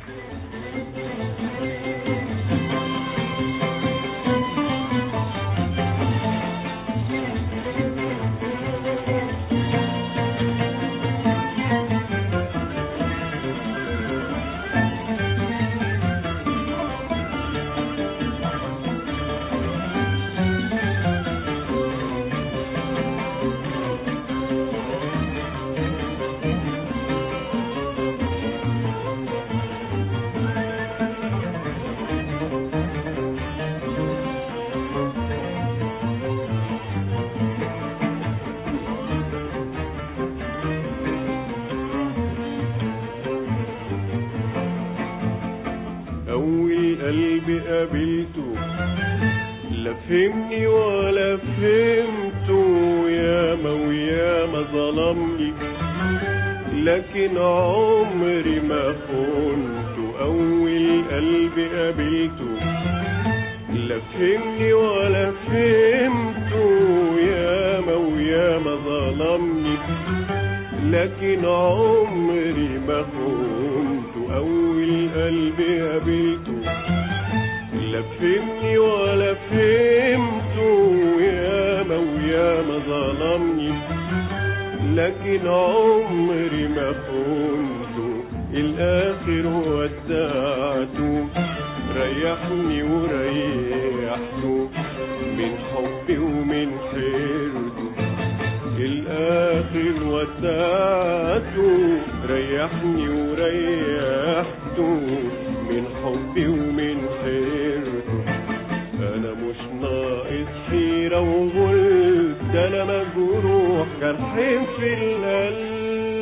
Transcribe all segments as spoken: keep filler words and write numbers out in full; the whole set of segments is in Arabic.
أول قلب قابلته لا فهمني ولا فهمته، ياما وياما ظلمني لكن عمري ما خنته. أول قلب قابلته لا فهمني ولا فهمته، ياما وياما ظلمني لكن عمري ما خنته. أول قلب قابلته لا فهمني ولا فهمته، ياما وياما ظلمني لكن عمري ما خنته. الآخر ودعته ريحني وريحته من حبي ومن حيرته. الآخر ودعته ريحني وريحته من حبي ومن حيرته. أنا مش ناقص حيرة وغل، ده أنا مجروح جرح في القلب.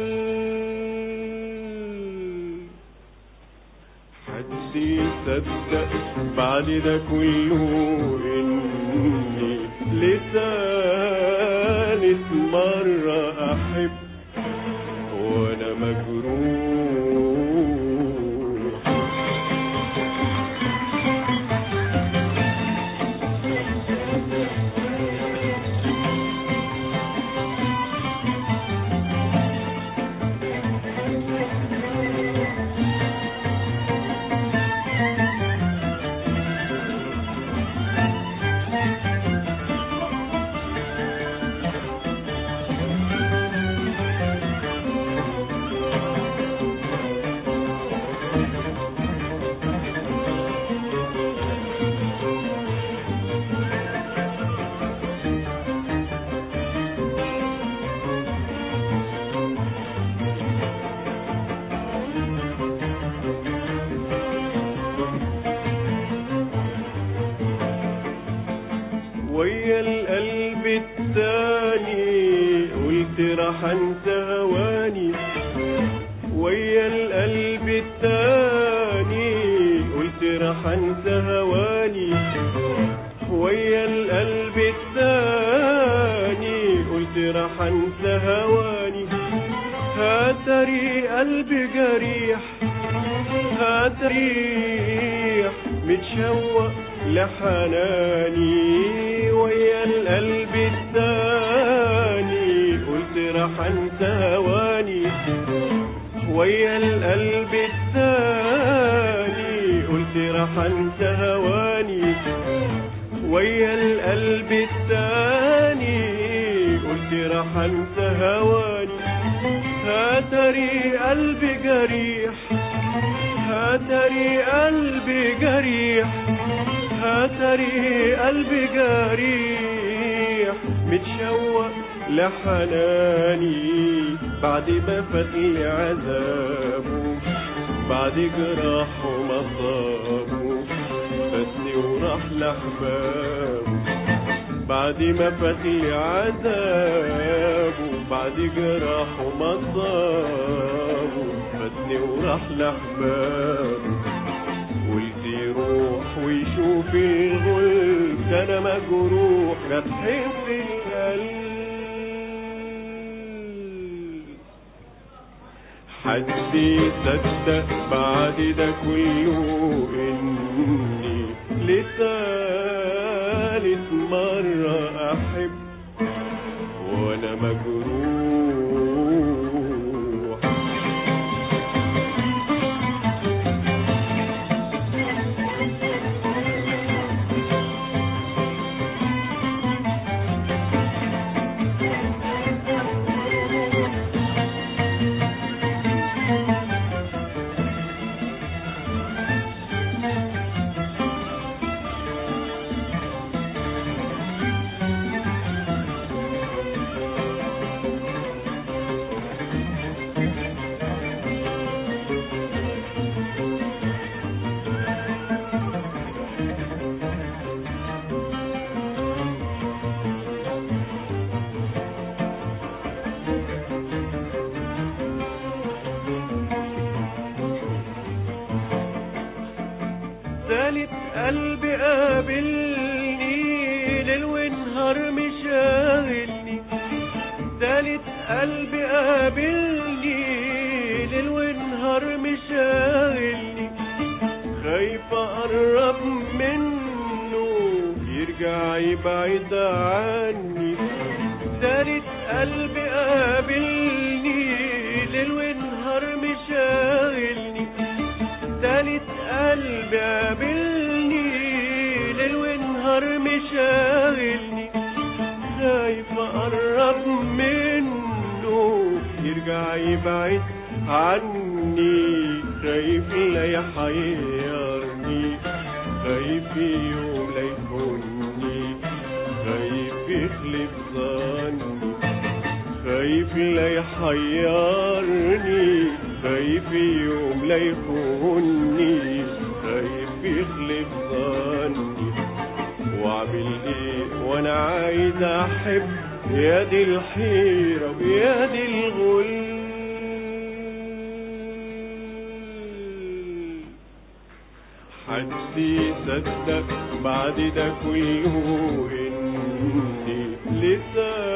حد يصدق بعد ده كله إني لثالث مرة أحب وأنا مجروح؟ ويا القلب التاني قلت راح انسى هواني، ويا القلب التاني قلت راح انسى هواني، ويا القلب التاني قلت راح انسى هواني. هاتري قلبي جريح هاتريح متشوق لحناني، ويا القلب التاني قلت راح انسى هواني، ويا القلب التاني قلت راح انسى هواني، ويا القلب التاني قلت راح انسى هواني. هاتري قلبي جريح هاتري قلبي جريح هاتري قلبي جريح متشوق لحناني، بعد ما فاتلي عذابه بعد جراحه مصابه فاتني وراح لأحبابه. بعد ما فاتلي عذابه بعد جراحه مصابه فاتني وراح لأحبابه. قلت يروح ويشوف الغل، ده انا مجروح جرح في القلب. حد يصدق بعد ده كله اني لثالث مرة احب وانا مجروح؟ والنهار مشاغلني، تالت قلبي قابلني، ليل ونهار مشاغلني، خايف اقرب منه يرجع يبعد عني. تالت قلبي قابلني، ليل ونهار مشاغلني، تالت قلبي قابلني، ليل ونهار مشاغلني، خايف اقرب منه يرجع يبعد عني. خايف لا يحيرني، خايف يوم لا يخونني، خايف يخلف ظني، خايف لا يحيرني، خايف يوم لا يخونني، خايف يخلف ظني. واعمل ايه وانا عايز احب، يا دي الحيرة ويا دي الغل. حد يصدق بعد ده كله اني لسه